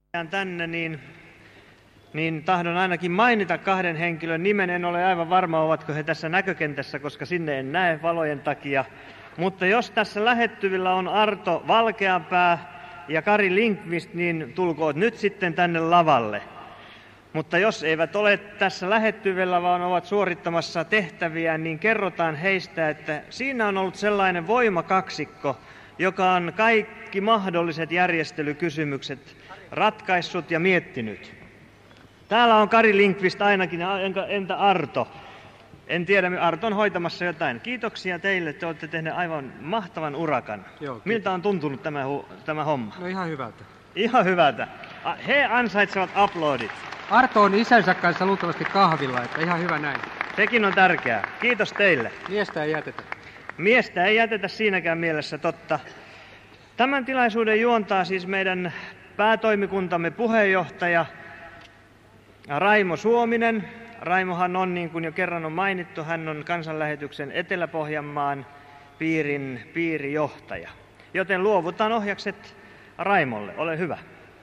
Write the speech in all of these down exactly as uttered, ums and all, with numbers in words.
tänne, niin, niin tahdon ainakin mainita kahden henkilön nimen. En ole aivan varma, ovatko he tässä näkökentässä, koska sinne en näe valojen takia. Mutta jos tässä lähettyvillä on Arto Valkeapää ja Kari Lindqvist, niin tulkoot nyt sitten tänne lavalle. Mutta jos eivät ole tässä lähettyvillä, vaan ovat suorittamassa tehtäviä, niin kerrotaan heistä, että siinä on ollut sellainen voimakaksikko, joka on kaikki mahdolliset järjestelykysymykset ratkaissut ja miettinyt. Täällä on Kari Lindqvist ainakin, entä Arto? En tiedä, Arto on hoitamassa jotain. Kiitoksia teille, te olette tehneet aivan mahtavan urakan. Joo, miltä on tuntunut tämä, tämä homma? No ihan hyvältä. Ihan hyvältä. He ansaitsevat aplodit. Arto on isänsä kanssa luultavasti kahvilla, että ihan hyvä näin. Sekin on tärkeää. Kiitos teille. Miestä ei jätetä. Miestä ei jätetä siinäkään mielessä, totta. Tämän tilaisuuden juontaa siis meidän päätoimikuntamme puheenjohtaja Raimo Suominen. Raimohan on, niin kuin jo kerran on mainittu, hän on Kansanlähetyksen Etelä-Pohjanmaan piirin piirijohtaja. Joten luovutaan ohjakset Raimolle. Ole hyvä.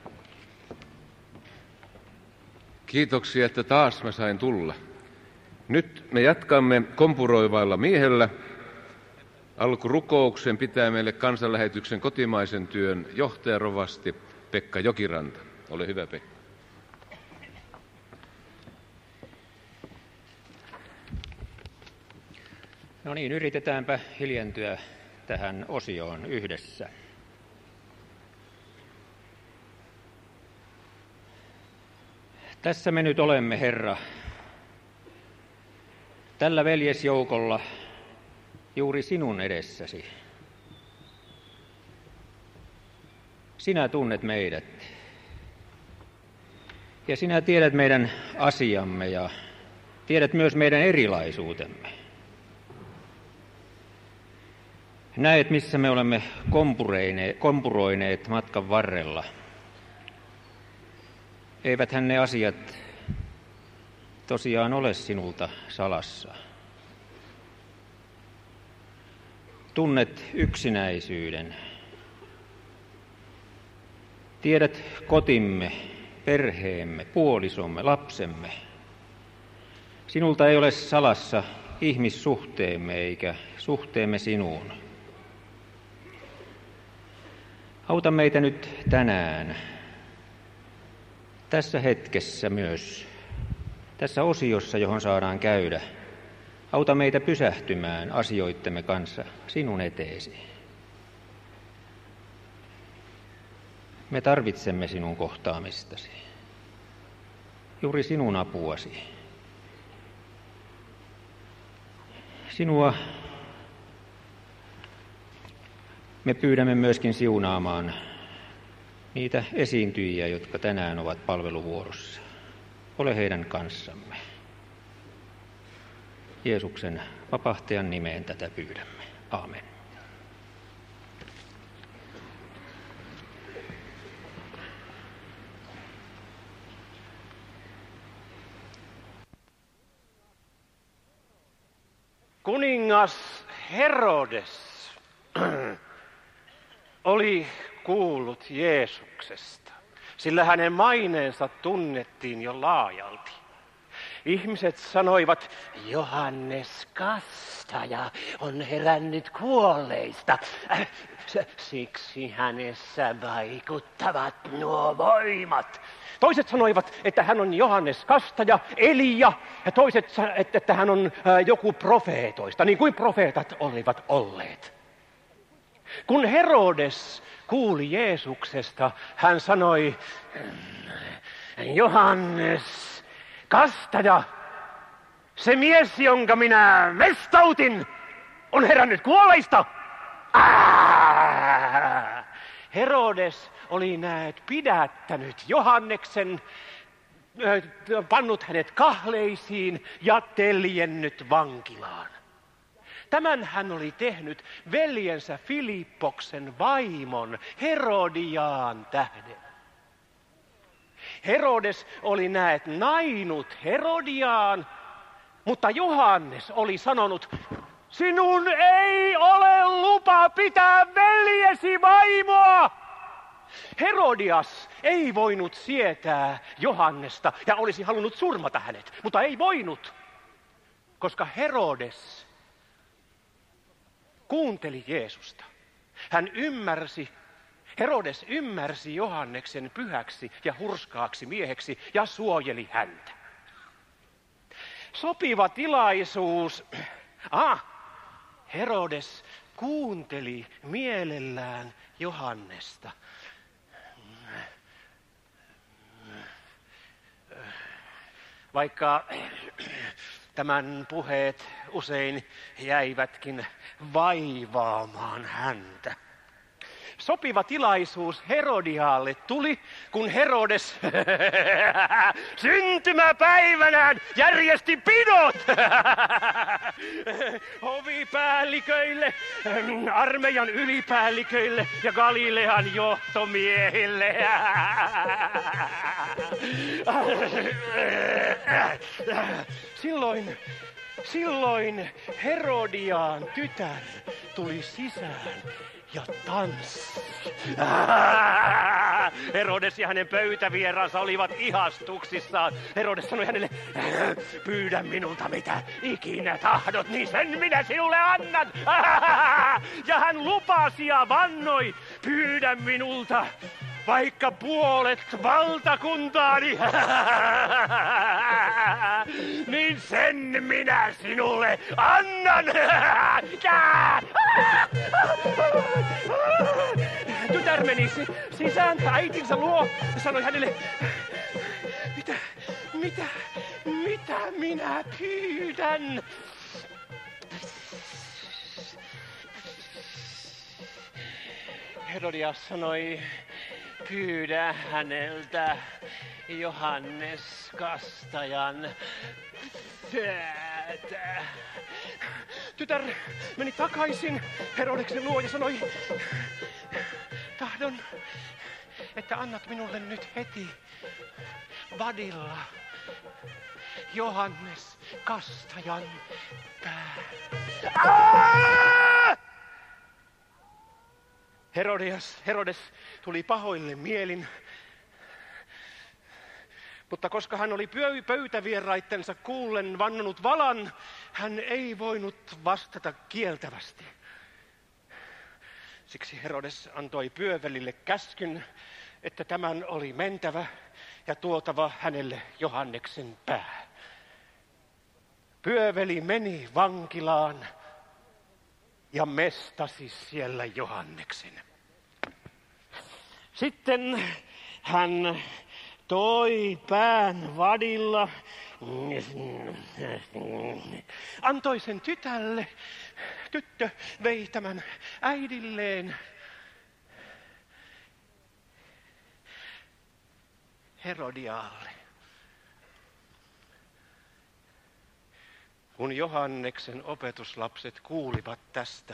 Kiitoksia, että taas mä sain tulla. Nyt me jatkamme kompuroivalla miehellä. Alkurukouksen pitää meille Kansanlähetyksen kotimaisen työn johtajarovasti Pekka Jokiranta. Ole hyvä, Pekka. No niin, yritetäänpä hiljentyä tähän osioon yhdessä. Tässä me nyt olemme, Herra, tällä veljesjoukolla juuri sinun edessäsi. Sinä tunnet meidät ja sinä tiedät meidän asiamme ja tiedät myös meidän erilaisuutemme. Näet, missä me olemme kompuroineet matkan varrella. Eiväthän ne asiat tosiaan ole sinulta salassa. Tunnet yksinäisyyden. Tiedät kotimme, perheemme, puolisomme, lapsemme. Sinulta ei ole salassa ihmissuhteemme eikä suhteemme sinuun. Auta meitä nyt tänään, tässä hetkessä myös, tässä osiossa, johon saadaan käydä. Auta meitä pysähtymään asioittemme kanssa sinun eteesi. Me tarvitsemme sinun kohtaamistasi, juuri sinun apuasi. Sinua me pyydämme myöskin siunaamaan niitä esiintyjiä, jotka tänään ovat palveluvuorossa. Ole heidän kanssamme. Jeesuksen vapahtajan nimeen tätä pyydämme. Aamen. Kuningas Herodes oli kuullut Jeesuksesta, sillä hänen maineensa tunnettiin jo laajalti. Ihmiset sanoivat, Johannes Kastaja on herännyt kuolleista. Äh, siksi hänessä vaikuttavat nuo voimat. Toiset sanoivat, että hän on Johannes Kastaja, Elia, ja toiset, että hän on joku profeetoista, niin kuin profeetat olivat olleet. Kun Herodes kuuli Jeesuksesta, hän sanoi, Johannes Kastaja, se mies, jonka minä mestautin, on herännyt kuolleista. Ää! Herodes oli näet pidättänyt Johanneksen, pannut hänet kahleisiin ja teljennyt vankilaan. Tämän hän oli tehnyt veljensä Filippoksen vaimon Herodiaan tähden. Herodes oli näet nainut Herodiaan, mutta Johannes oli sanonut, sinun ei ole lupa pitää veljesi vaimoa. Herodias ei voinut sietää Johannesta ja olisi halunnut surmata hänet, mutta ei voinut, koska Herodes kuunteli Jeesusta. Hän ymmärsi, Herodes ymmärsi Johanneksen pyhäksi ja hurskaaksi mieheksi ja suojeli häntä. Sopiva tilaisuus. Ah, Herodes kuunteli mielellään Johannesta. Vaikka tämän puheet usein jäivätkin vaivaamaan häntä. Sopiva tilaisuus Herodiaalle tuli, kun Herodes syntymäpäivänään järjesti pidot hovipäälliköille, armeijan ylipäälliköille ja Galilean johtomiehille. Silloin, silloin Herodiaan tytär tuli sisään ja tanssi. Herodes ja hänen pöytävieraansa olivat ihastuksissaan. Herodes sanoi hänelle, pyydä minulta mitä ikinä tahdot, niin sen minä sinulle annan. Ja hän lupasi ja vannoi, pyydä minulta vaikka puolet valtakuntaani, niin sen minä sinulle annan. Tytär meni sisään äitinsä luo ja sanoi hänelle, mitä, mitä, mitä minä pyydän? Herodias sanoi, pyydä häneltä Johannes Kastajan päätä. Tytär meni takaisin Herodeksen luo ja sanoi, tahdon, että annat minulle nyt heti vadilla Johannes Kastajan pää. Herodias, Herodes tuli pahoille mielin, mutta koska hän oli pöytävieraittensa kuullen vannonut valan, hän ei voinut vastata kieltävästi. Siksi Herodes antoi pyövelille käskyn, että tämän oli mentävä ja tuotava hänelle Johanneksen pää. Pyöveli meni vankilaan ja mestasi siellä Johanneksen. Sitten hän toi pään vadilla, antoi sen tytälle. Tyttö vei tämän äidilleen. Herodiaalle. Kun Johanneksen opetuslapset kuulivat tästä,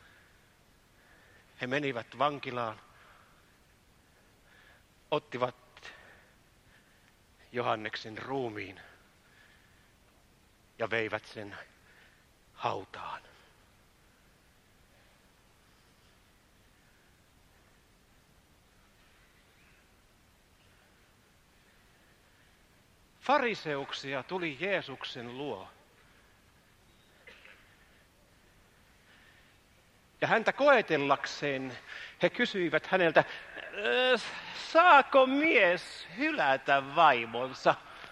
he menivät vankilaan, ottivat Johanneksen ruumiin ja veivät sen hautaan. Fariseuksia tuli Jeesuksen luo. Ja häntä koetellakseen he kysyivät häneltä, saako mies hylätä vaimonsa?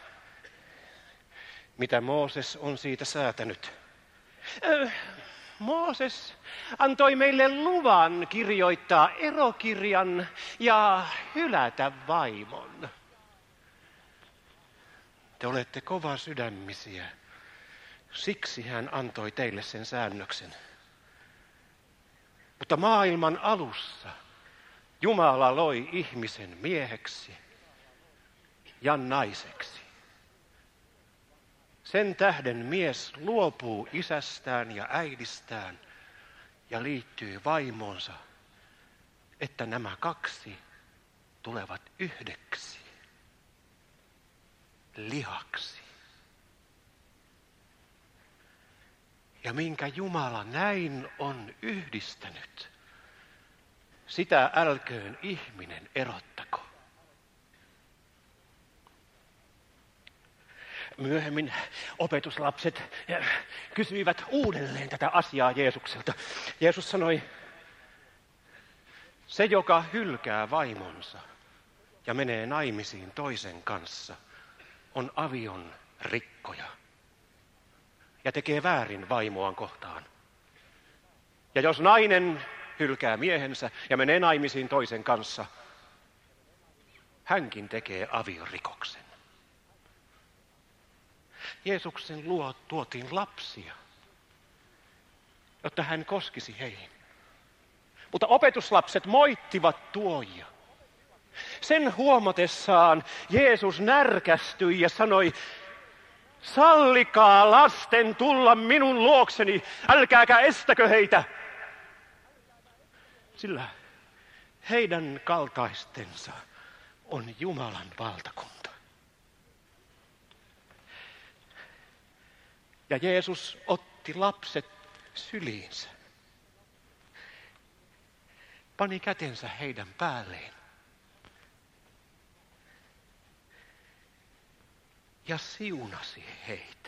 Mitä Mooses on siitä säätänyt? Mooses antoi meille luvan kirjoittaa erokirjan ja hylätä vaimon. Te olette kova sydämisiä. Siksi hän antoi teille sen säännöksen. Mutta maailman alussa Jumala loi ihmisen mieheksi ja naiseksi. Sen tähden mies luopuu isästään ja äidistään ja liittyy vaimonsa, että nämä kaksi tulevat yhdeksi lihaksi. Ja minkä Jumala näin on yhdistänyt, sitä älköön ihminen erottako. Myöhemmin opetuslapset kysyivät uudelleen tätä asiaa Jeesukselta. Jeesus sanoi, se joka hylkää vaimonsa ja menee naimisiin toisen kanssa, on avion rikkoja ja tekee väärin vaimoaan kohtaan. Ja jos nainen hylkää miehensä ja menee naimisiin toisen kanssa, hänkin tekee aviorikoksen. Jeesuksen luo tuotiin lapsia, jotta hän koskisi heihin. Mutta opetuslapset moittivat tuojia. Sen huomatessaan Jeesus närkästyi ja sanoi, sallikaa lasten tulla minun luokseni, älkääkä estäkö heitä. Sillä heidän kaltaistensa on Jumalan valtakunta. Ja Jeesus otti lapset syliinsä, pani kätensä heidän päälleen ja siunasi heitä.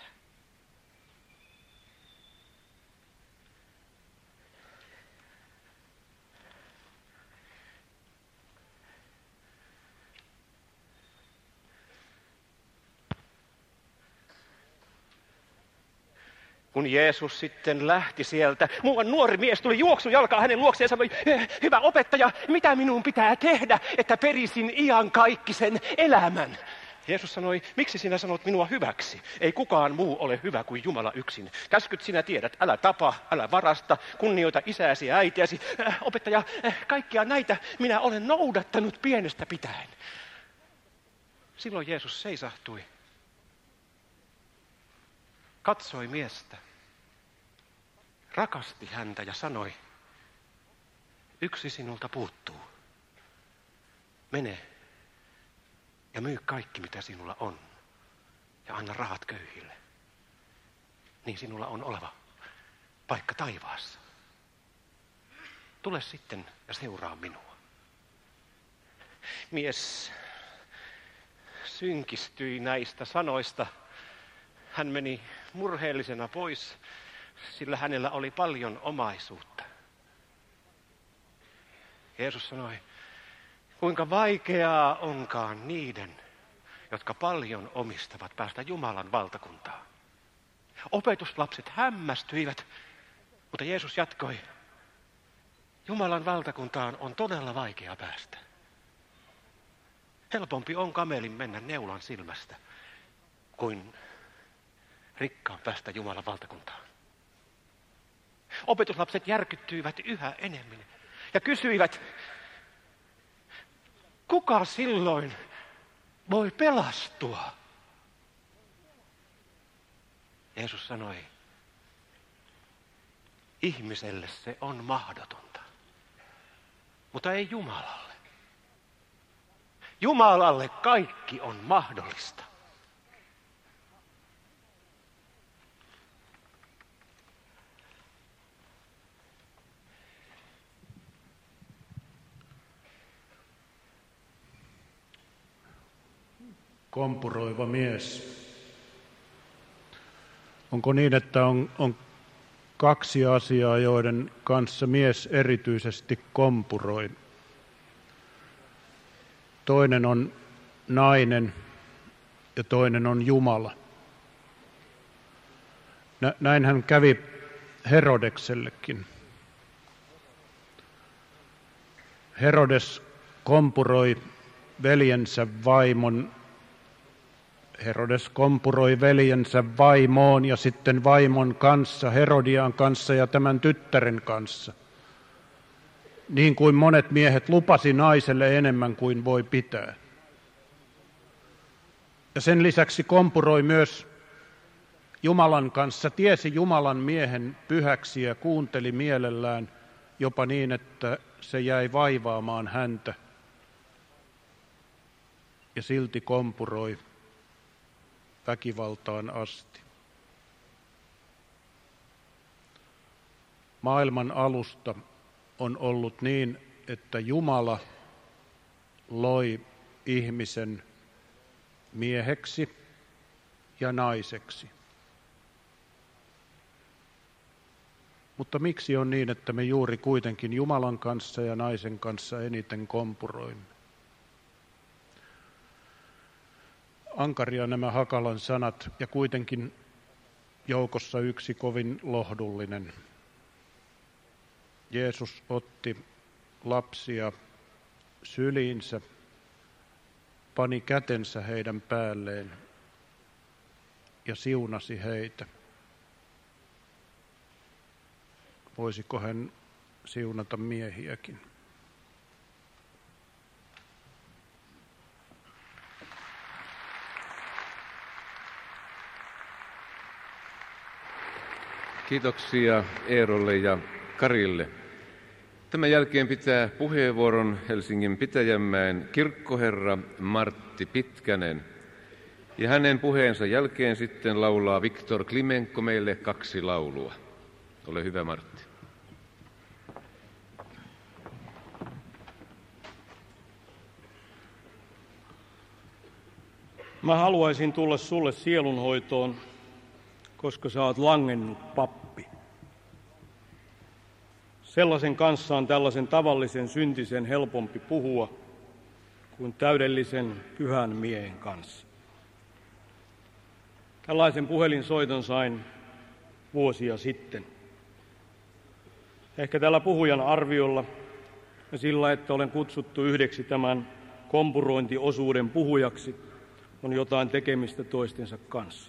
Kun Jeesus sitten lähti sieltä, muuan nuori mies tuli juoksujalkaa hänen luokseen ja sanoi, hyvä opettaja, mitä minun pitää tehdä, että perisin iankaikkisen elämän? Jeesus sanoi, miksi sinä sanot minua hyväksi? Ei kukaan muu ole hyvä kuin Jumala yksin. Käskyt sinä tiedät, älä tapa, älä varasta, kunnioita isääsi ja äitiäsi. Äh, opettaja, äh, kaikkia näitä minä olen noudattanut pienestä pitäen. Silloin Jeesus seisahtui, katsoi miestä, rakasti häntä ja sanoi, yksi sinulta puuttuu. Mene ja myy kaikki, mitä sinulla on, ja anna rahat köyhille. Niin sinulla on oleva paikka taivaassa. Tule sitten ja seuraa minua. Mies synkistyi näistä sanoista. Hän meni murheellisena pois, sillä hänellä oli paljon omaisuutta. Jeesus sanoi, kuinka vaikeaa onkaan niiden, jotka paljon omistavat, päästä Jumalan valtakuntaan. Opetuslapset hämmästyivät, mutta Jeesus jatkoi, Jumalan valtakuntaan on todella vaikea päästä. Helpompi on kamelin mennä neulan silmästä, kuin rikkaan päästä Jumalan valtakuntaan. Opetuslapset järkyttyivät yhä enemmän ja kysyivät, kuka silloin voi pelastua? Jeesus sanoi, ihmiselle se on mahdotonta, mutta ei Jumalalle. Jumalalle kaikki on mahdollista. Kompuroiva mies. Onko niin, että on, on kaksi asiaa, joiden kanssa mies erityisesti kompuroi? Toinen on nainen ja toinen on Jumala. Näinhän kävi Herodeksellekin. Herodes kompuroi veljensä vaimon. Herodes kompuroi veljensä vaimoon ja sitten vaimon kanssa, Herodian kanssa ja tämän tyttären kanssa. Niin kuin monet miehet lupasi naiselle enemmän kuin voi pitää. Ja sen lisäksi kompuroi myös Jumalan kanssa, tiesi Jumalan miehen pyhäksi ja kuunteli mielellään jopa niin, että se jäi vaivaamaan häntä. Ja silti kompuroi väkivaltaan asti. Maailman alusta on ollut niin, että Jumala loi ihmisen mieheksi ja naiseksi. Mutta miksi on niin, että me juuri kuitenkin Jumalan kanssa ja naisen kanssa eniten kompuroimme? Ankaria nämä Hakalan sanat ja kuitenkin joukossa yksi kovin lohdullinen. Jeesus otti lapsia syliinsä, pani kätensä heidän päälleen ja siunasi heitä. Voisiko hän siunata miehiäkin? Kiitoksia Eerolle ja Karille. Tämän jälkeen pitää puheenvuoron Helsingin Pitäjänmäen kirkkoherra Martti Pitkänen. Ja hänen puheensa jälkeen sitten laulaa Viktor Klimenko meille kaksi laulua. Ole hyvä, Martti. Mä haluaisin tulla sulle sielunhoitoon, koska sä oot langennut pappi. Sellaisen kanssa on tällaisen tavallisen syntisen helpompi puhua kuin täydellisen pyhän miehen kanssa. Tällaisen puhelinsoiton sain vuosia sitten. Ehkä tällä puhujan arviolla ja sillä, että olen kutsuttu yhdeksi tämän kompurointiosuuden puhujaksi, on jotain tekemistä toistensa kanssa.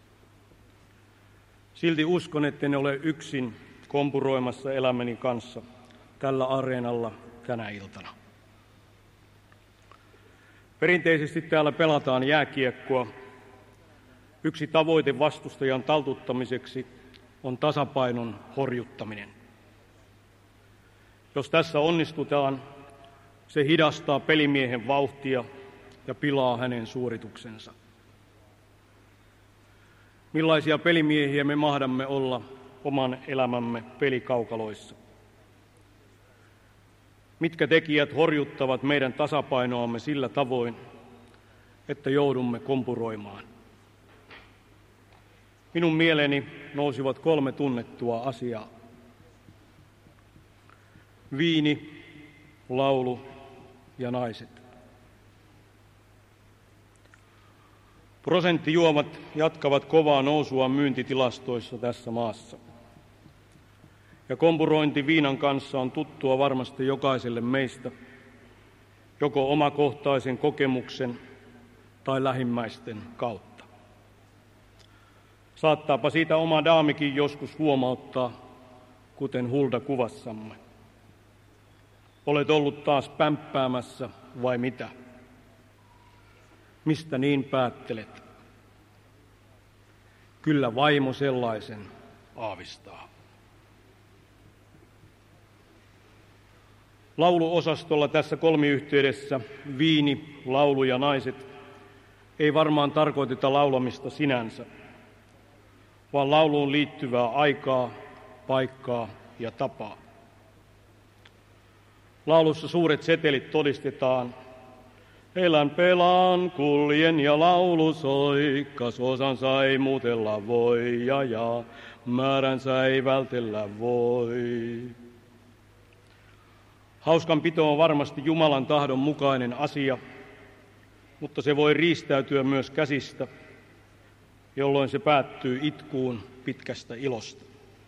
Silti uskon, etten ole yksin kompuroimassa elämäni kanssa tällä areenalla tänä iltana. Perinteisesti täällä pelataan jääkiekkoa. Yksi tavoite vastustajan taltuttamiseksi on tasapainon horjuttaminen. Jos tässä onnistutaan, se hidastaa pelimiehen vauhtia ja pilaa hänen suorituksensa. Millaisia pelimiehiä me mahdamme olla oman elämämme pelikaukaloissa? Mitkä tekijät horjuttavat meidän tasapainoamme sillä tavoin, että joudumme kompuroimaan? Minun mieleeni nousivat kolme tunnettua asiaa. Viini, laulu ja naiset. Prosenttijuomat jatkavat kovaa nousua myyntitilastoissa tässä maassa. Ja kompurointi viinan kanssa on tuttua varmasti jokaiselle meistä, joko omakohtaisen kokemuksen tai lähimmäisten kautta. Saattaapa siitä oma daamikin joskus huomauttaa, kuten Hulda-kuvassamme. Olet ollut taas pämppäämässä vai mitä? Mistä niin päättelet? Kyllä vaimo sellaisen aavistaa. Lauluosastolla tässä kolmiyhteydessä viini, laulu ja naiset ei varmaan tarkoiteta laulamista sinänsä, vaan lauluun liittyvää aikaa, paikkaa ja tapaa. Laulussa suuret setelit todistetaan: elän, pelaan, kuljen ja laulu soi, kas osansa ei muutella voi, ja ja määränsä ei vältellä voi. Hauskanpito on varmasti Jumalan tahdon mukainen asia, mutta se voi riistäytyä myös käsistä, jolloin se päättyy itkuun pitkästä ilosta.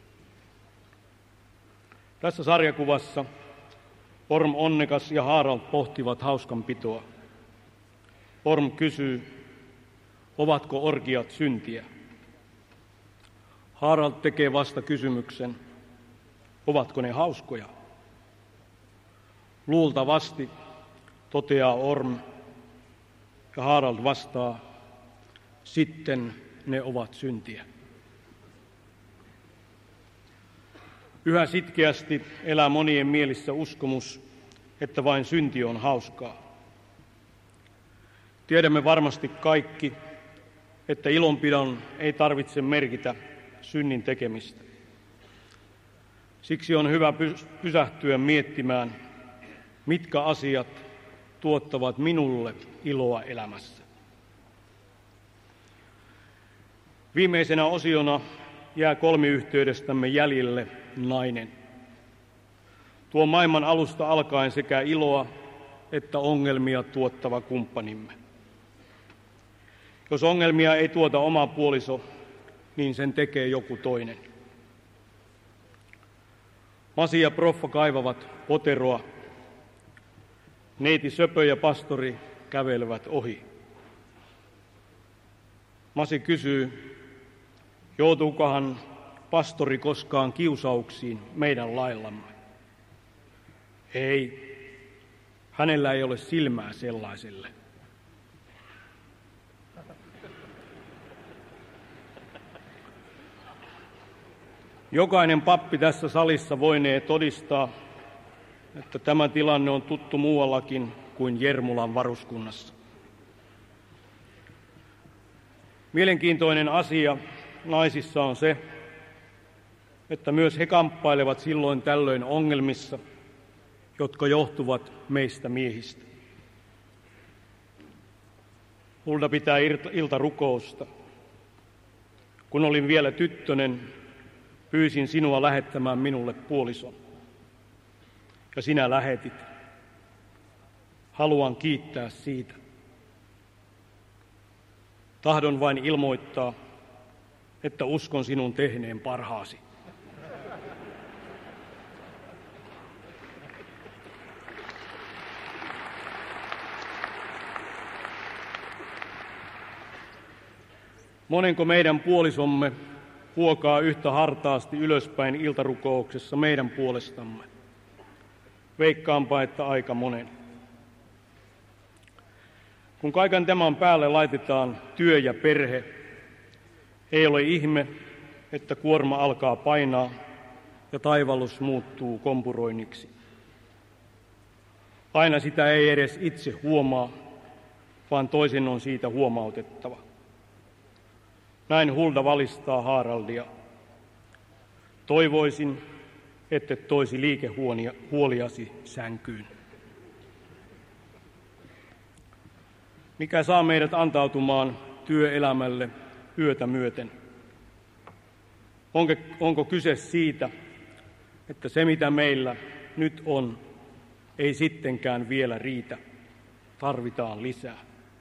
Tässä sarjakuvassa Orm Onnekas ja Harald pohtivat hauskanpitoa. Orm kysyy, ovatko orgiat syntiä? Harald tekee vasta kysymyksen, ovatko ne hauskoja? Luultavasti, toteaa Orm, ja Harald vastaa, sitten ne ovat syntiä. Yhä sitkeästi elää monien mielissä uskomus, että vain synti on hauskaa. Tiedämme varmasti kaikki, että ilonpidon ei tarvitse merkitä synnin tekemistä. Siksi on hyvä pysähtyä miettimään, mitkä asiat tuottavat minulle iloa elämässä. Viimeisenä osiona jää kolmiyhteydestämme jäljelle nainen. Tuo maailman alusta alkaen sekä iloa että ongelmia tuottava kumppanimme. Jos ongelmia ei tuota oma puoliso, niin sen tekee joku toinen. Masi ja proffa kaivavat poteroa. Neiti Söpö ja pastori kävelevät ohi. Masi kysyy, joutuukohan pastori koskaan kiusauksiin meidän laillamme? Ei, hänellä ei ole silmää sellaiselle. Jokainen pappi tässä salissa voinee todistaa, että tämä tilanne on tuttu muuallakin kuin Jermulan varuskunnassa. Mielenkiintoinen asia naisissa on se, että myös he kamppailevat silloin tällöin ongelmissa, jotka johtuvat meistä miehistä. Hulda pitää iltarukousta. Kun olin vielä tyttönen, pyysin sinua lähettämään minulle puolison. Ja sinä lähetit. Haluan kiittää siitä. Tahdon vain ilmoittaa, että uskon sinun tehneen parhaasi. Monenko meidän puolisomme huokaa yhtä hartaasti ylöspäin iltarukouksessa meidän puolestamme? Veikkaanpa, että aika monen. Kun kaiken tämän päälle laitetaan työ ja perhe, ei ole ihme, että kuorma alkaa painaa ja taivallus muuttuu kompuroinniksi. Aina sitä ei edes itse huomaa, vaan toisen on siitä huomautettava. Näin Hulda valistaa Haraldia. Toivoisin, ette toisi liikehuoliasi sänkyyn. Mikä saa meidät antautumaan työelämälle yötä myöten? Onko, onko kyse siitä, että se mitä meillä nyt on, ei sittenkään vielä riitä, tarvitaan lisää?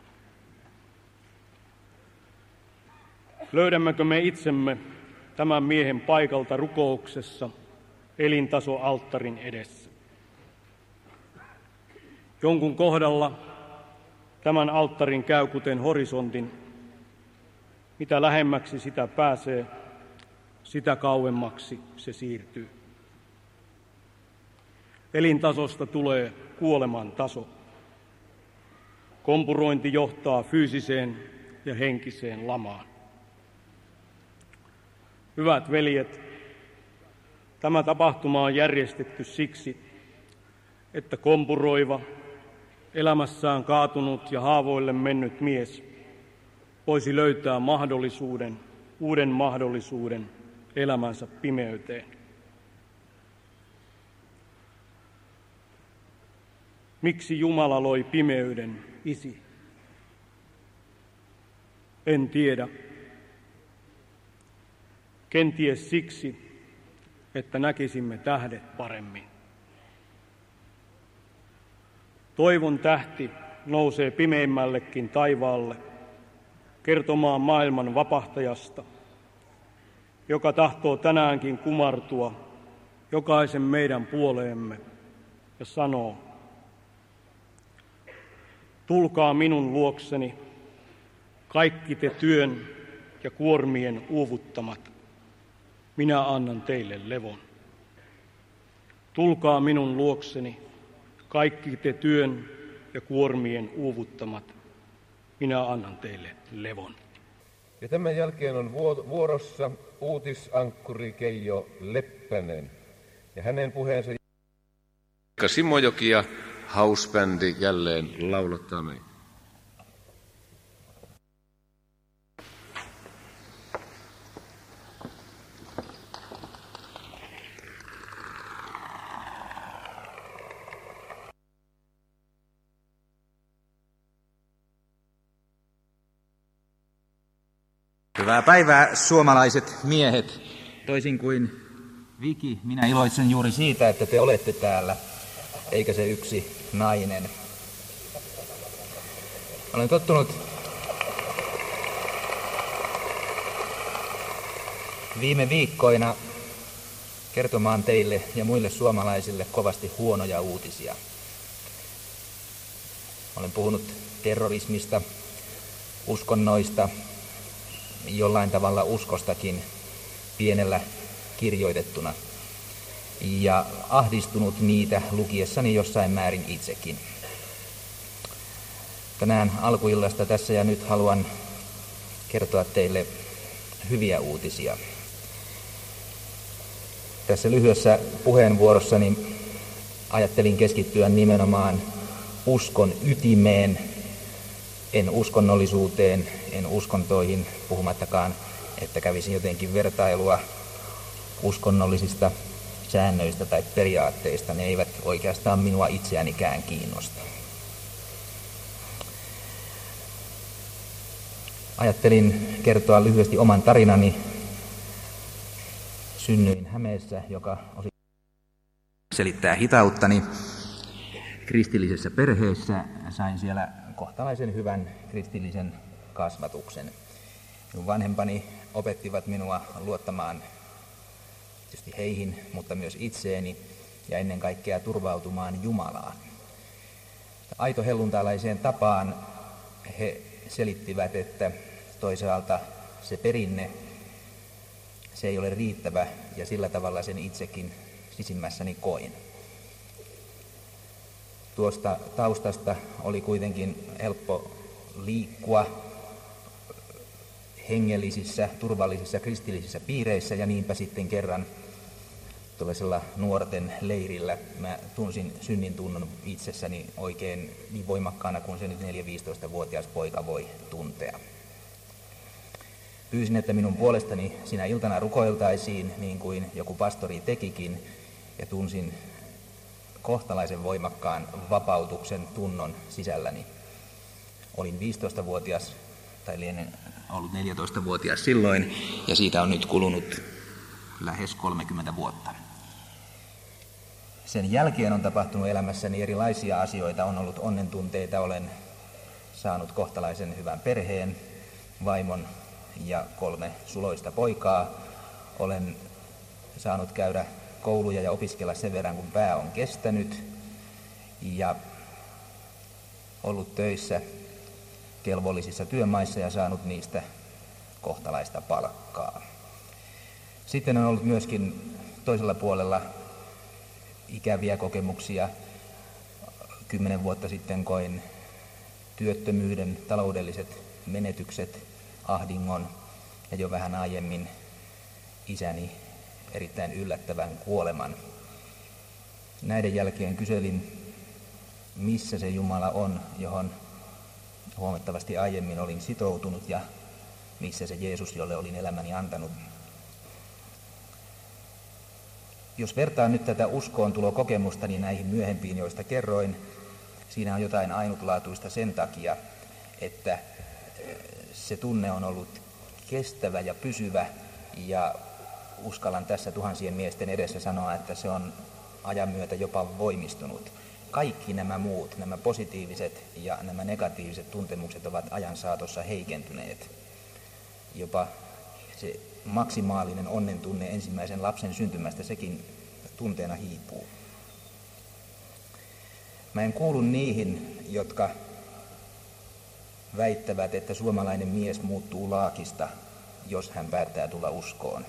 Löydämmekö me itsemme tämän miehen paikalta rukouksessa elintasoalttarin edessä? Jonkun kohdalla tämän alttarin käy kuten horisontin. Mitä lähemmäksi sitä pääsee, sitä kauemmaksi se siirtyy. Elintasosta tulee kuoleman taso. Kompurointi johtaa fyysiseen ja henkiseen lamaan. Hyvät veljet, tämä tapahtuma on järjestetty siksi, että kompuroiva, elämässään kaatunut ja haavoille mennyt mies voisi löytää mahdollisuuden, uuden mahdollisuuden elämänsä pimeyteen. Miksi Jumala loi pimeyden, isi? En tiedä. Kenties siksi, että näkisimme tähdet paremmin. Toivon tähti nousee pimeimmällekin taivaalle kertomaan maailman vapahtajasta, joka tahtoo tänäänkin kumartua jokaisen meidän puoleemme ja sanoo, tulkaa minun luokseni, kaikki te työn ja kuormien uuvuttamat, minä annan teille levon. Tulkaa minun luokseni, kaikki te työn ja kuormien uuvuttamat, minä annan teille levon. Ja tämän jälkeen on vuorossa uutisankkuri Keijo Leppänen. Ja hänen puheensa Simojoki ja Housebändi jälleen laulattaa meitä. Hyvää päivää, suomalaiset miehet. Toisin kuin Viki, minä iloitsen juuri siitä, että te olette täällä, eikä se yksi nainen. Olen tottunut viime viikkoina kertomaan teille ja muille suomalaisille kovasti huonoja uutisia. Olen puhunut terrorismista, uskonnoista, jollain tavalla uskostakin pienellä kirjoitettuna ja ahdistunut niitä lukiessani jossain määrin itsekin. Tänään alkuillasta tässä ja nyt haluan kertoa teille hyviä uutisia. Tässä lyhyessä puheenvuorossani ajattelin keskittyä nimenomaan uskon ytimeen, en uskonnollisuuteen, en uskontoihin, puhumattakaan, että kävisin jotenkin vertailua uskonnollisista säännöistä tai periaatteista. Ne eivät oikeastaan minua itseänikään kiinnosta. Ajattelin kertoa lyhyesti oman tarinani. Synnyin Hämeessä, joka osin selittää hitauttani. Kristillisessä perheessä sain siellä kohtalaisen hyvän kristillisen kasvatuksen. Minun vanhempani opettivat minua luottamaan tietysti heihin, mutta myös itseeni ja ennen kaikkea turvautumaan Jumalaan. Aito helluntalaiseen tapaan he selittivät, että toisaalta se perinne, se ei ole riittävä ja sillä tavalla sen itsekin sisimmässäni koin. Tuosta taustasta oli kuitenkin helppo liikkua hengellisissä, turvallisissa kristillisissä piireissä ja niinpä sitten kerran tuollaisella nuorten leirillä mä tunsin synnin tunnon itsessäni oikein niin voimakkaana kuin se nyt neljä-viisitoistavuotias poika voi tuntea. Pyysin, että minun puolestani sinä iltana rukoiltaisiin niin kuin joku pastori tekikin ja tunsin kohtalaisen voimakkaan vapautuksen tunnon sisälläni. Olin viisitoistavuotias tai lienen ollut neljätoistavuotias silloin ja siitä on nyt kulunut lähes kolmekymmentä vuotta. Sen jälkeen on tapahtunut elämässäni erilaisia asioita, on ollut onnentunteita, olen saanut kohtalaisen hyvän perheen, vaimon ja kolme suloista poikaa. Olen saanut käydä kouluja ja opiskella sen verran, kun pää on kestänyt ja ollut töissä kelvollisissa työmaissa ja saanut niistä kohtalaista palkkaa. Sitten on ollut myöskin toisella puolella ikäviä kokemuksia. Kymmenen vuotta sitten koin työttömyyden, taloudelliset menetykset, ahdingon ja jo vähän aiemmin isäni erittäin yllättävän kuoleman. Näiden jälkeen kyselin, missä se Jumala on, johon huomattavasti aiemmin olin sitoutunut ja missä se Jeesus, jolle olin elämäni antanut. Jos vertaan nyt tätä uskoontulo-kokemustani näihin myöhempiin, joista kerroin, siinä on jotain ainutlaatuista sen takia, että se tunne on ollut kestävä ja pysyvä ja uskallan tässä tuhansien miesten edessä sanoa, että se on ajan myötä jopa voimistunut. Kaikki nämä muut, nämä positiiviset ja nämä negatiiviset tuntemukset ovat ajan saatossa heikentyneet. Jopa se maksimaalinen onnentunne ensimmäisen lapsen syntymästä, sekin tunteena hiipuu. Mä en kuulu niihin, jotka väittävät, että suomalainen mies muuttuu laakista, jos hän päättää tulla uskoon.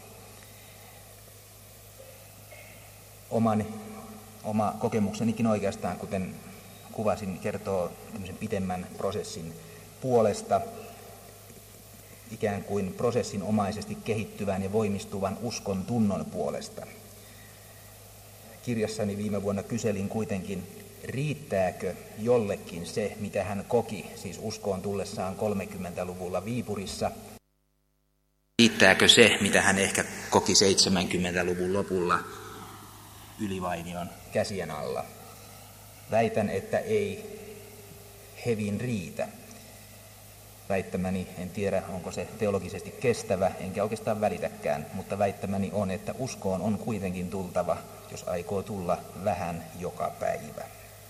Oman, oma kokemuksenikin oikeastaan, kuten kuvasin, kertoo tämmöisen pitemmän prosessin puolesta, ikään kuin prosessinomaisesti kehittyvän ja voimistuvan uskon tunnon puolesta. Kirjassani viime vuonna kyselin kuitenkin, riittääkö jollekin se, mitä hän koki, siis uskoon tullessaan kolmekymmentäluvulla Viipurissa. Riittääkö se, mitä hän ehkä koki seitsemänkymmentäluvun lopulla Ylivainion käsien alla? Väitän, että ei hevin riitä. Väittämäni, en tiedä onko se teologisesti kestävä, enkä oikeastaan välitäkään, mutta väittämäni on, että uskoon on kuitenkin tultava, jos aikoo tulla vähän joka päivä.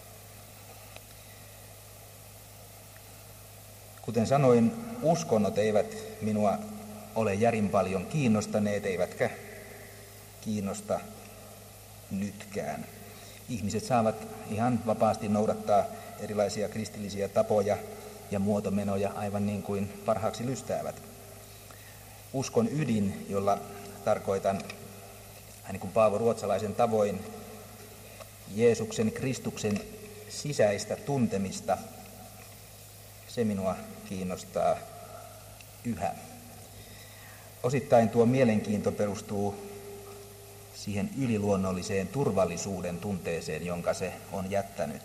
Kuten sanoin, uskonnot eivät minua ole järin paljon kiinnostaneet, eivätkä kiinnosta nytkään. Ihmiset saavat ihan vapaasti noudattaa erilaisia kristillisiä tapoja ja muotomenoja aivan niin kuin parhaaksi lystäävät. Uskon ydin, jolla tarkoitan, niin kuin Paavo Ruotsalaisen tavoin, Jeesuksen Kristuksen sisäistä tuntemista, se minua kiinnostaa yhä. Osittain tuo mielenkiinto perustuu siihen yliluonnolliseen turvallisuuden tunteeseen, jonka se on jättänyt.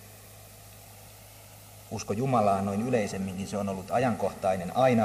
Usko Jumalaan noin yleisemminkin se on ollut ajankohtainen aina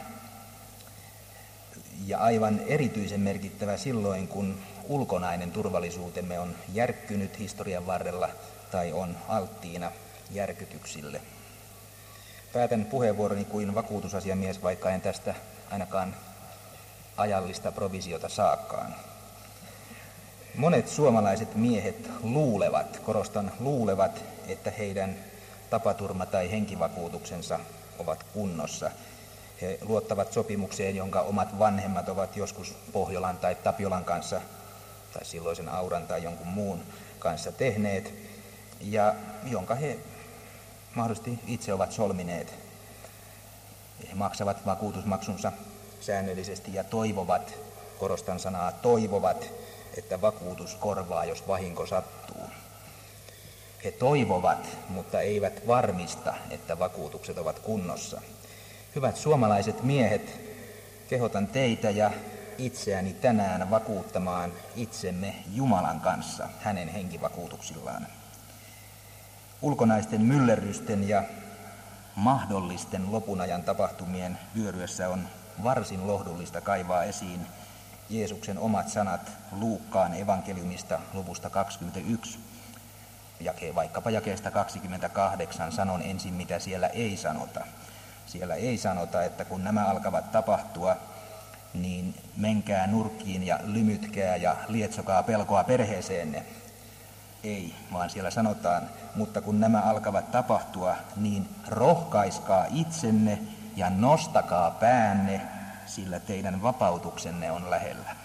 ja aivan erityisen merkittävä silloin, kun ulkonainen turvallisuutemme on järkkynyt historian varrella tai on alttiina järkytyksille. Päätän puheenvuoroni kuin vakuutusasiamies, vaikka en tästä ainakaan ajallista provisiota saakaan. Monet suomalaiset miehet luulevat, korostan luulevat, että heidän tapaturma- tai henkivakuutuksensa ovat kunnossa. He luottavat sopimukseen, jonka omat vanhemmat ovat joskus Pohjolan tai Tapiolan kanssa, tai silloisen Auran tai jonkun muun kanssa tehneet, ja jonka he mahdollisesti itse ovat solmineet. He maksavat vakuutusmaksunsa säännöllisesti ja toivovat, korostan sanaa toivovat, että vakuutus korvaa, jos vahinko sattuu. He toivovat, mutta eivät varmista, että vakuutukset ovat kunnossa. Hyvät suomalaiset miehet, kehotan teitä ja itseäni tänään vakuuttamaan itsemme Jumalan kanssa hänen henkivakuutuksillaan. Ulkonaisten myllerrysten ja mahdollisten lopunajan tapahtumien vyöryessä on varsin lohdullista kaivaa esiin Jeesuksen omat sanat Luukkaan evankeliumista luvusta kaksikymmentäyksi. Jake, vaikkapa jakeesta kaksikymmentäkahdeksan sanon ensin, mitä siellä ei sanota. Siellä ei sanota, että kun nämä alkavat tapahtua, niin menkää nurkkiin ja lymytkää ja lietsokaa pelkoa perheeseenne. Ei, vaan siellä sanotaan, mutta kun nämä alkavat tapahtua, niin rohkaiskaa itsenne ja nostakaa päänne, sillä teidän vapautuksenne on lähellä.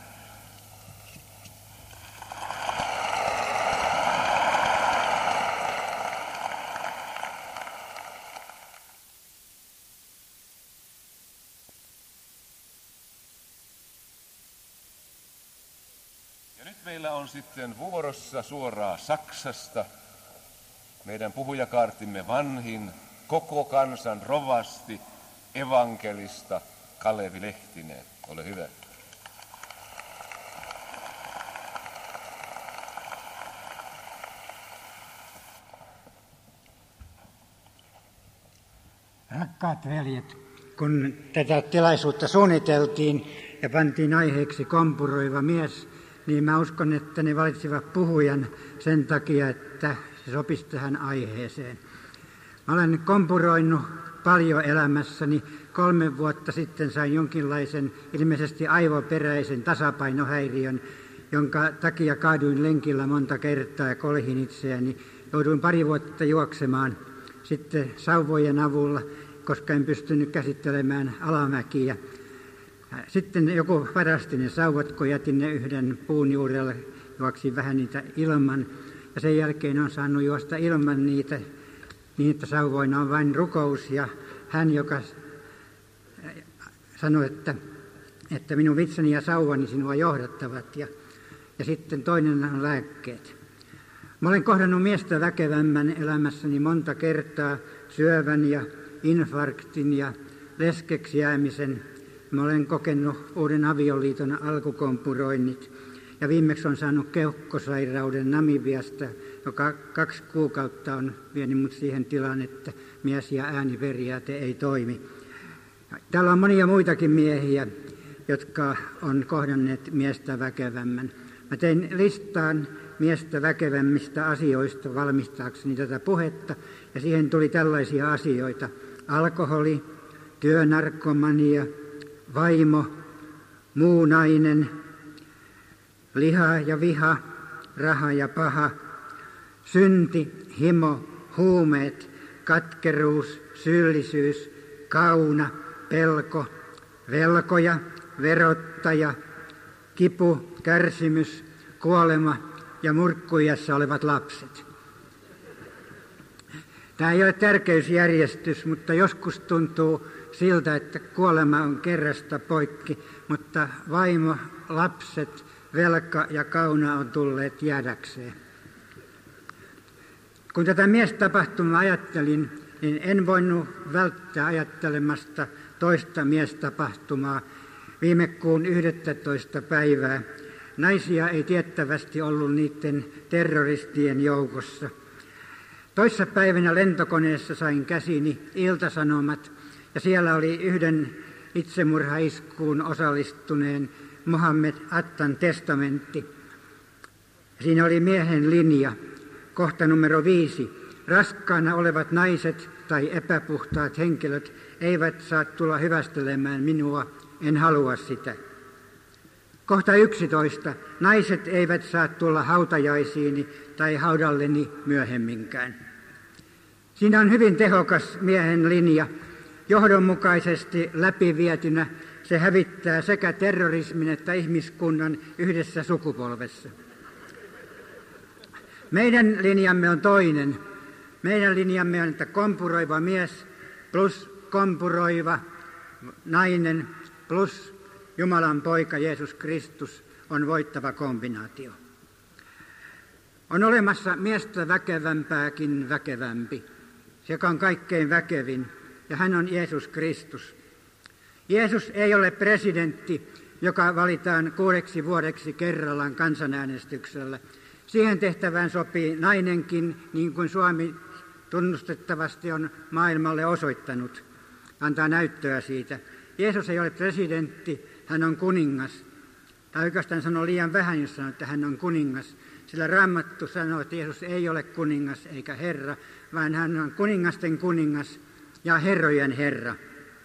Ja nyt meillä on sitten vuorossa suoraan Saksasta meidän puhujakaartimme vanhin koko kansan rovasti evankelista Kalevi Lehtinen. Ole hyvä. Rakkaat veljet, kun tätä tilaisuutta suunniteltiin ja pantiin aiheeksi kompuroiva mies, niin mä uskon, että ne valitsivat puhujan sen takia, että se sopisi tähän aiheeseen. Mä olen kompuroinut paljon elämässäni. Kolme vuotta sitten sain jonkinlaisen ilmeisesti aivoperäisen tasapainohäiriön, jonka takia kaaduin lenkillä monta kertaa ja kolhin itseäni. Jouduin pari vuotta juoksemaan sitten sauvojen avulla, koska en pystynyt käsittelemään alamäkiä. Sitten joku varasti ne sauvat, kun jätin ne yhden puun juurelle, juoksin vähän niitä ilman. Ja sen jälkeen on saanut juosta ilman niitä, niin että sauvoina on vain rukous. Ja hän, joka sanoi, että, että minun vitsani ja sauvani sinua johdattavat. Ja, ja sitten toinen on lääkkeet. Mä olen kohdannut miestä väkevämmän elämässäni monta kertaa, syövän ja infarktin ja leskeksi jäämisen. Mä olen kokenut uuden avioliiton alkukompuroinnit ja viimeksi on saanut keuhkosairauden Namibiasta, joka kaksi kuukautta on vienyt mut siihen tilaan, että mies- ja ääniperiaate ei toimi. Täällä on monia muitakin miehiä, jotka on kohdanneet miestä väkevämmän. Mä tein listaan miestä väkevämmistä asioista valmistaakseni tätä puhetta ja siihen tuli tällaisia asioita. Alkoholi, työnarkomania, vaimo, muu nainen, liha ja viha, raha ja paha, synti, himo, huumeet, katkeruus, syyllisyys, kauna, pelko, velkoja, verottaja, kipu, kärsimys, kuolema ja murkkuiässä olevat lapset. Tämä ei ole tärkeysjärjestys, mutta joskus tuntuu siltä, että kuolema on kerrasta poikki, mutta vaimo, lapset, velka ja kauna on tulleet jäädäkseen. Kun tätä miestapahtumaa ajattelin, niin en voinut välttää ajattelemasta toista miestapahtumaa viime kuun yhdestoista päivää. Naisia ei tiettävästi ollut niiden terroristien joukossa. Toissa päivänä lentokoneessa sain käsini Ilta-Sanomat, ja siellä oli yhden itsemurhaiskuun osallistuneen Mohammed Attan testamentti. Siinä oli miehen linja, kohta numero viisi. Raskaana olevat naiset tai epäpuhtaat henkilöt eivät saa tulla hyvästelemään minua, en halua sitä. Kohta yksitoista. Naiset eivät saa tulla hautajaisiini tai haudalleni myöhemminkään. Siinä on hyvin tehokas miehen linja. Johdonmukaisesti läpivietynä se hävittää sekä terrorismin että ihmiskunnan yhdessä sukupolvessa. Meidän linjamme on toinen. Meidän linjamme on, että kompuroiva mies plus kompuroiva nainen plus Jumalan poika Jeesus Kristus on voittava kombinaatio. On olemassa miestä väkevämpääkin väkevämpi, joka on kaikkein väkevin, ja hän on Jeesus Kristus. Jeesus ei ole presidentti, joka valitaan kuudeksi vuodeksi kerrallaan kansanäänestyksellä. Siihen tehtävään sopii nainenkin, niin kuin Suomi tunnustettavasti on maailmalle osoittanut. Antaa näyttöä siitä. Jeesus ei ole presidentti, hän on kuningas. Tai oikeastaan sanoo liian vähän, jos sanoo, että hän on kuningas. Sillä Raamattu sanoo, että Jeesus ei ole kuningas eikä herra, vaan hän on kuningasten kuningas ja herrojen herra.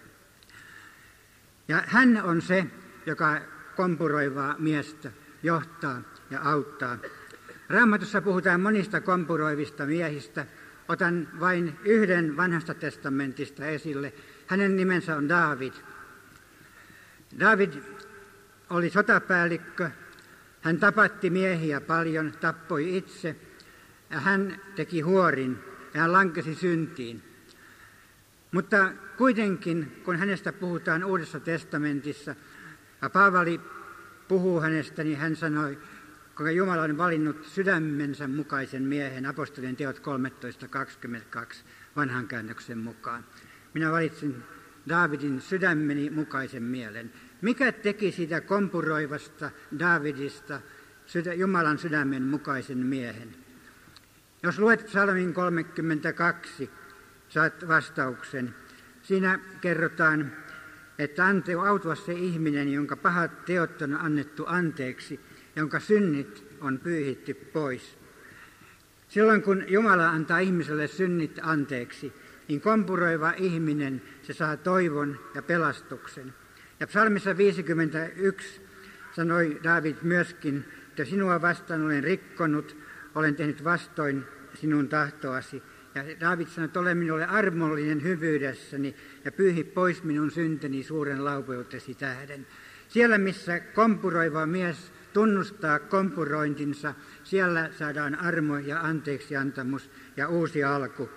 Ja hän on se, joka kompuroivaa miestä johtaa ja auttaa. Raamatussa puhutaan monista kompuroivista miehistä. Otan vain yhden vanhasta testamentista esille. Hänen nimensä on Daavid. Daavid oli sotapäällikkö. Hän tapatti miehiä paljon, tappoi itse. Ja hän teki huorin ja hän lankesi syntiin. Mutta kuitenkin, kun hänestä puhutaan Uudessa testamentissa, ja Paavali puhuu hänestä, niin hän sanoi, kuinka Jumala on valinnut sydämensä mukaisen miehen, apostolien teot kolmetoista kaksikymmentäkaksi vanhan käännöksen mukaan. Minä valitsin Daavidin sydämeni mukaisen mielen. Mikä teki siitä kompuroivasta Daavidista Jumalan sydämen mukaisen miehen? Jos luet psalmin kolmekymmentäkaksi, saat vastauksen. Siinä kerrotaan, että autua se ihminen, jonka pahat teot on annettu anteeksi, jonka synnit on pyyhitty pois. Silloin kun Jumala antaa ihmiselle synnit anteeksi, niin kompuroiva ihminen, se saa toivon ja pelastuksen. Ja psalmissa viisikymmentäyksi sanoi Daavid myöskin, että sinua vastaan olen rikkonut, olen tehnyt vastoin sinun tahtoasi. Ja Daavid sanoi, että ole minulle armollinen hyvyydessäni ja pyyhi pois minun synteni suuren laupeutesi tähden. Siellä, missä kompuroiva mies tunnustaa kompurointinsa, siellä saadaan armo ja anteeksiantamus ja uusi alku.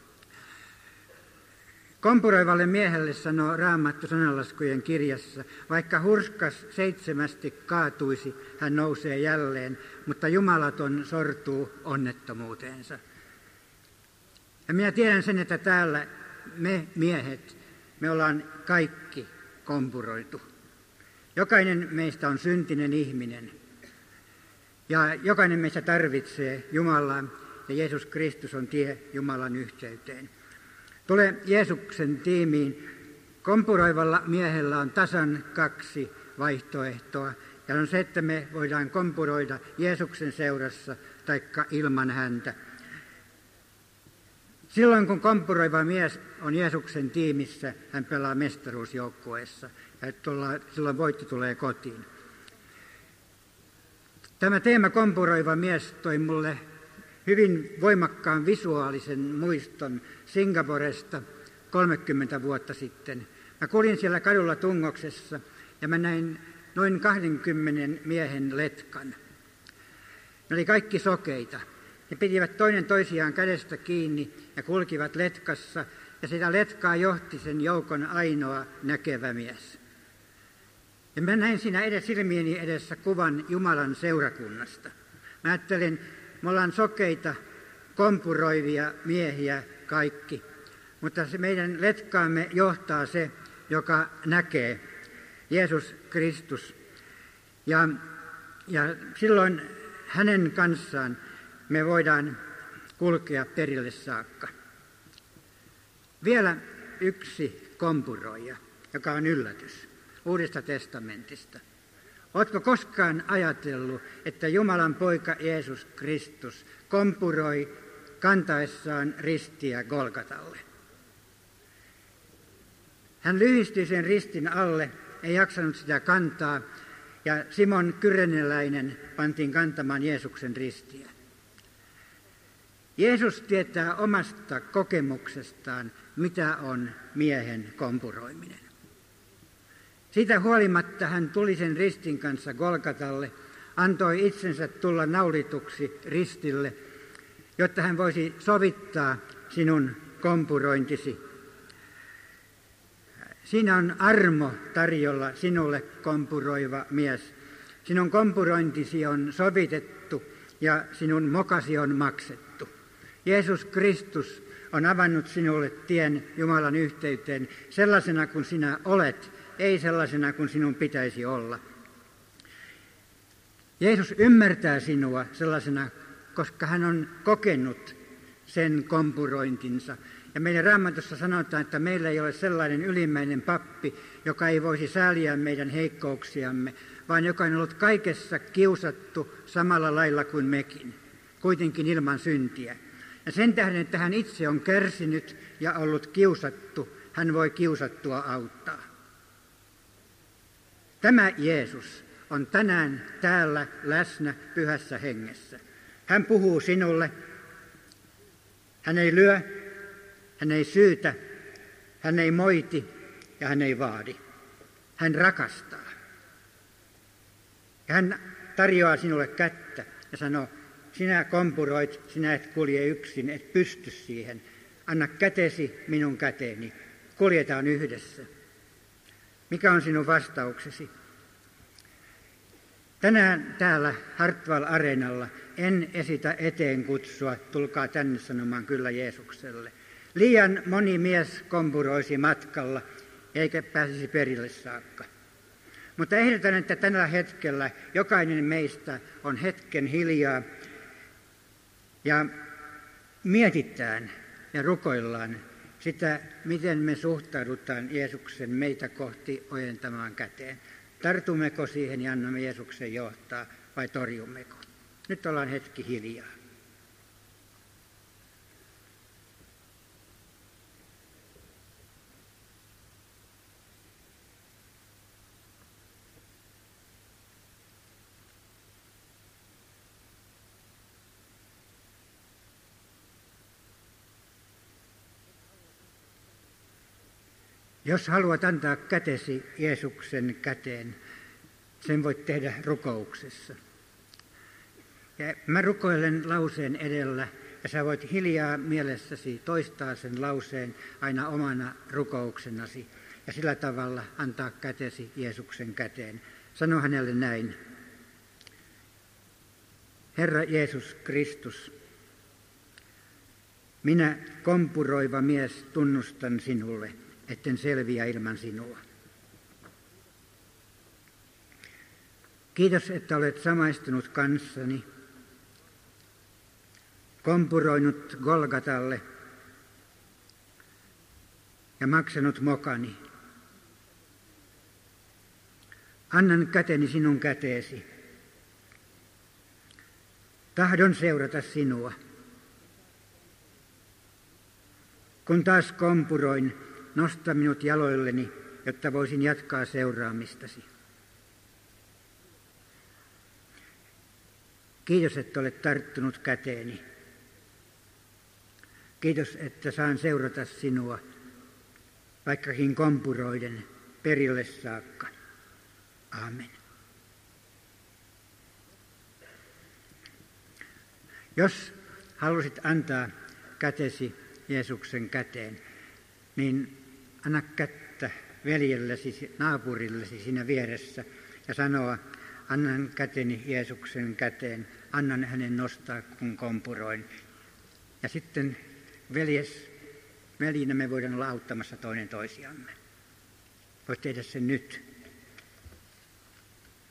Kompuroivalle miehelle sanoo Raamattu sananlaskujen kirjassa, vaikka hurskas seitsemästi kaatuisi, hän nousee jälleen, mutta jumalaton sortuu onnettomuuteensa. Ja minä tiedän sen, että täällä me miehet, me ollaan kaikki kompuroitu. Jokainen meistä on syntinen ihminen. Ja jokainen meistä tarvitsee Jumalaa, ja Jeesus Kristus on tie Jumalan yhteyteen. Tule Jeesuksen tiimiin. Kompuroivalla miehellä on tasan kaksi vaihtoehtoa. Ja on se, että me voidaan kompuroida Jeesuksen seurassa taikka ilman häntä. Silloin kun kompuroiva mies on Jeesuksen tiimissä, hän pelaa mestaruusjoukkueessa ja silloin voitto tulee kotiin. Tämä teema kompuroiva mies toi mulle hyvin voimakkaan visuaalisen muiston Singaporesta kolmekymmentä vuotta sitten. Mä kulin siellä kadulla Tungoksessa ja mä näin noin kahdenkymmenen miehen letkan. Ne oli kaikki sokeita. He pitivät toinen toisiaan kädestä kiinni ja kulkivat letkassa, ja sitä letkaa johti sen joukon ainoa näkevä mies. Ja mä näin siinä edes silmieni edessä kuvan Jumalan seurakunnasta. Mä ajattelin, me ollaan sokeita, kompuroivia miehiä kaikki, mutta se meidän letkaamme johtaa se, joka näkee, Jeesus Kristus. Ja, ja silloin hänen kanssaan me voidaan kulkea perille saakka. Vielä yksi kompuroija, joka on yllätys Uudesta testamentista. Oletko koskaan ajatellut, että Jumalan poika Jeesus Kristus kompuroi kantaessaan ristiä Golgatalle? Hän lyhistyi sen ristin alle, ei jaksanut sitä kantaa, ja Simon Kyreneläinen pantiin kantamaan Jeesuksen ristiä. Jeesus tietää omasta kokemuksestaan, mitä on miehen kompuroiminen. Siitä huolimatta hän tuli sen ristin kanssa Golgatalle, antoi itsensä tulla naulituksi ristille, jotta hän voisi sovittaa sinun kompurointisi. Siinä on armo tarjolla sinulle, kompuroiva mies. Sinun kompurointisi on sovitettu ja sinun mokasi on maksettu. Jeesus Kristus on avannut sinulle tien Jumalan yhteyteen sellaisena kuin sinä olet, ei sellaisena kuin sinun pitäisi olla. Jeesus ymmärtää sinua sellaisena, koska hän on kokenut sen kompurointinsa. Ja meidän Raamatussa sanotaan, että meillä ei ole sellainen ylimmäinen pappi, joka ei voisi sääliä meidän heikkouksiamme, vaan joka on ollut kaikessa kiusattu samalla lailla kuin mekin, kuitenkin ilman syntiä. Ja sen tähden, että hän itse on kärsinyt ja ollut kiusattu, hän voi kiusattua auttaa. Tämä Jeesus on tänään täällä läsnä pyhässä hengessä. Hän puhuu sinulle. Hän ei lyö, hän ei syytä, hän ei moiti ja hän ei vaadi. Hän rakastaa. Ja hän tarjoaa sinulle kättä ja sanoo, sinä kompuroit, sinä et kulje yksin, et pysty siihen. Anna kätesi minun käteeni. Kuljetaan yhdessä. Mikä on sinun vastauksesi? Tänään täällä Hartwall-areenalla en esitä eteen kutsua, tulkaa tänne sanomaan kyllä Jeesukselle. Liian moni mies kompuroisi matkalla, eikä pääsisi perille saakka. Mutta ehdotan, että tällä hetkellä jokainen meistä on hetken hiljaa ja mietitään ja rukoillaan sitä, miten me suhtaudutaan Jeesuksen meitä kohti ojentamaan käteen. Tartummeko siihen ja annamme Jeesuksen johtaa vai torjummeko? Nyt ollaan hetki hiljaa. Jos haluat antaa kätesi Jeesuksen käteen, sen voit tehdä rukouksessa. Ja mä rukoilen lauseen edellä, ja sä voit hiljaa mielessäsi toistaa sen lauseen aina omana rukouksenasi, ja sillä tavalla antaa kätesi Jeesuksen käteen. Sano hänelle näin. Herra Jeesus Kristus, minä kompuroiva mies tunnustan sinulle, etten selviä ilman sinua. Kiitos, että olet samaistunut kanssani, kompuroinut Golgatalle ja maksanut mokani. Annan käteni sinun käteesi. Tahdon seurata sinua. Kun taas kompuroin, nosta minut jaloilleni, jotta voisin jatkaa seuraamistasi. Kiitos, että olet tarttunut käteeni. Kiitos, että saan seurata sinua, vaikkakin kompuroiden perille saakka. Aamen. Jos halusit antaa kätesi Jeesuksen käteen, niin anna kättä veljellesi, naapurillesi siinä vieressä ja sanoa, annan käteni Jeesuksen käteen, annan hänen nostaa, kun kompuroin. Ja sitten veljes, veljinä me voidaan olla auttamassa toinen toisiamme. Voit tehdä sen nyt.